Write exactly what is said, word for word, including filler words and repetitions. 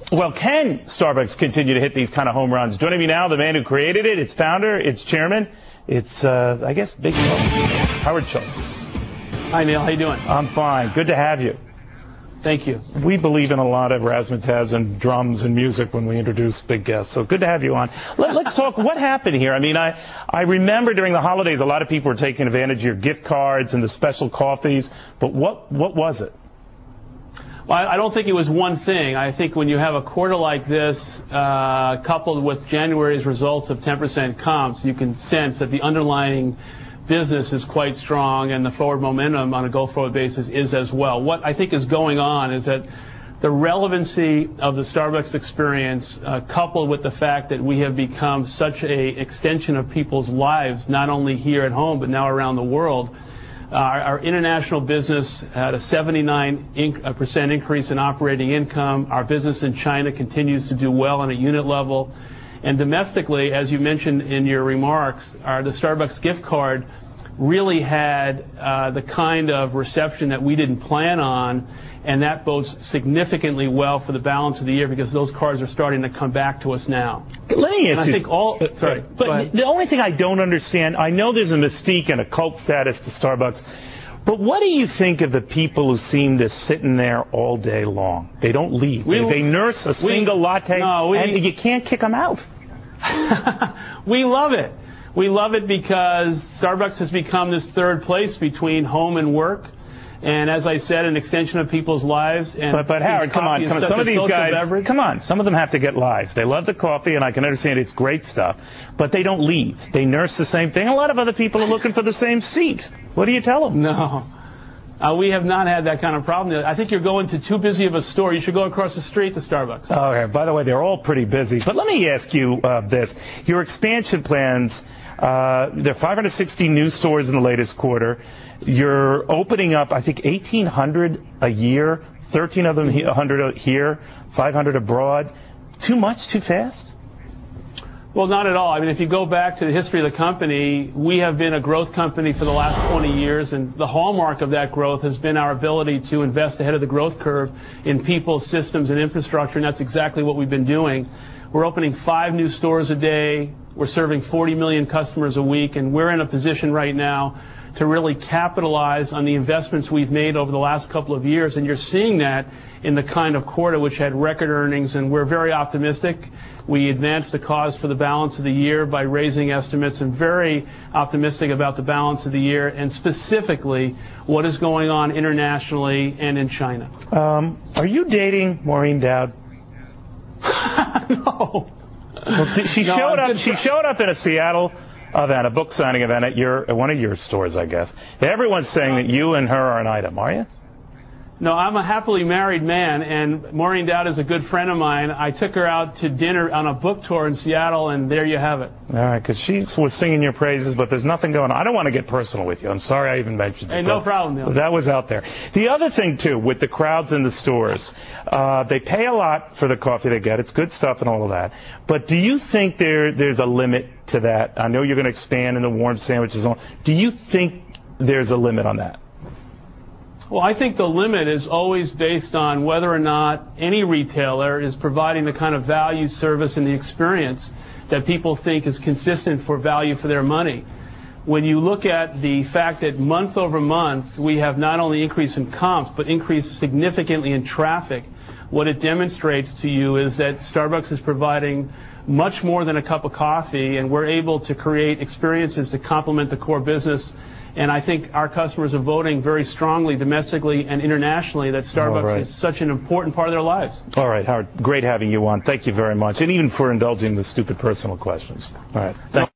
Well, can Starbucks continue to hit these kind of home runs? Joining me now, the man who created it, its founder, its chairman, it's, uh, I guess, Big Schultz, Howard Schultz. Hi, Neil. How you doing? I'm fine. Good to have you. Thank you. We believe in a lot of razzmatazz and drums and music when we introduce big guests, so good to have you on. Let, let's talk, what happened here? I mean, I, I remember during the holidays a lot of people were taking advantage of your gift cards and the special coffees, but what, what was it? Well, I don't think it was one thing. I think when you have a quarter like this, uh, coupled with January's results of ten percent comps, you can sense that the underlying business is quite strong and the forward momentum on a go-forward basis is as well. What I think is going on is that the relevancy of the Starbucks experience, uh, coupled with the fact that we have become such an extension of people's lives, not only here at home but now around the world. Uh, our, our international business had a seventy-nine percent increase in operating income. Our business in China continues to do well on a unit level. And domestically, as you mentioned in your remarks, our, the Starbucks gift card really had uh, the kind of reception that we didn't plan on, and that bodes significantly well for the balance of the year because those cards are starting to come back to us now. Let me ask and I you, think all. Sorry, but the only thing I don't understand, I know there's a mystique and a cult status to Starbucks, but what do you think of the people who seem to sit in there all day long? They don't leave. We, they, they nurse a we, single latte, no, we, and you can't kick them out. We love it. We love it because Starbucks has become this third place between home and work. And as I said, an extension of people's lives. And but, but Howard, come on, come on. Some of these guys, beverage. come on. Some of them have to get lives. They love the coffee, and I can understand it's great stuff. But they don't leave. They nurse the same thing. A lot of other people are looking for the same seat. What do you tell them? No. Uh, we have not had that kind of problem. I think you're going to too busy of a store. You should go across the street to Starbucks. Oh, okay. By the way, they're all pretty busy. But let me ask you uh, this. Your expansion plans, uh, there are five hundred sixty new stores in the latest quarter. You're opening up, I think, eighteen hundred a year, thirteen of them, one hundred here, five hundred abroad. Too much, too fast? Well, not at all. I mean, if you go back to the history of the company, we have been a growth company for the last twenty years, and the hallmark of that growth has been our ability to invest ahead of the growth curve in people, systems, and infrastructure, and that's exactly what we've been doing. We're opening five new stores a day. We're serving forty million customers a week, and we're in a position right now to really capitalize on the investments we've made over the last couple of years, and you're seeing that in the kind of quarter which had record earnings, and we're very optimistic. We advanced the cause for the balance of the year by raising estimates and very optimistic about the balance of the year and specifically what is going on internationally and in China. Um, are you dating Maureen Dowd? No. Well, she no, showed up. Fr- She showed up in a Seattle event, a book signing event at your at one of your stores, I guess. Everyone's saying that you and her are an item. Are you? No, I'm a happily married man, and Maureen Dowd is a good friend of mine. I took her out to dinner on a book tour in Seattle, and there you have it. All right, because she was singing your praises, but there's nothing going on. I don't want to get personal with you. I'm sorry I even mentioned it. Hey, no problem, Neil. That was out there. The other thing, too, with the crowds in the stores, uh, they pay a lot for the coffee they get. It's good stuff and all of that. But do you think there there's a limit to that? I know you're going to expand in the warm sandwiches. Do you think there's a limit on that? Well, I think the limit is always based on whether or not any retailer is providing the kind of value, service, and the experience that people think is consistent for value for their money. When you look at the fact that month over month we have not only increase in comps but increase significantly in traffic, what it demonstrates to you is that Starbucks is providing much more than a cup of coffee, and we're able to create experiences to complement the core business. And I think our customers are voting very strongly domestically and internationally that Starbucks right. is such an important part of their lives. All right, Howard. Great having you on. Thank you very much. And even for indulging the stupid personal questions. All right. Thank